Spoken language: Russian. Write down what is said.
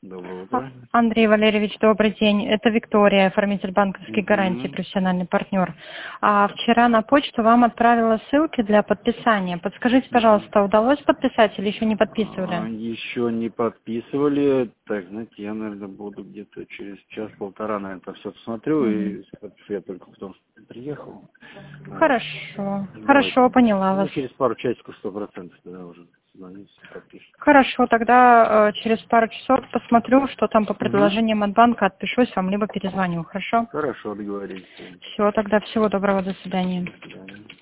Доброе утро. Андрей Валерьевич, добрый день. Это Виктория, оформитель банковских гарантий, профессиональный партнер. Вчера на почту вам отправила ссылки для подписания. Подскажите, пожалуйста, удалось подписать или еще не подписывали? Еще не подписывали. Так, знаете, я, наверное, буду где-то через час-полтора, наверное, это все посмотрю. И я только потом приехал. Хорошо. Давайте. Хорошо, поняла вас. Через пару часиков 100% тогда уже звоните, подпишите. Хорошо, тогда через пару часов посмотрю, что там по предложениям от банка, отпишусь вам, либо перезвоню, хорошо? Хорошо, договорились. Все, тогда всего доброго, до свидания. До свидания.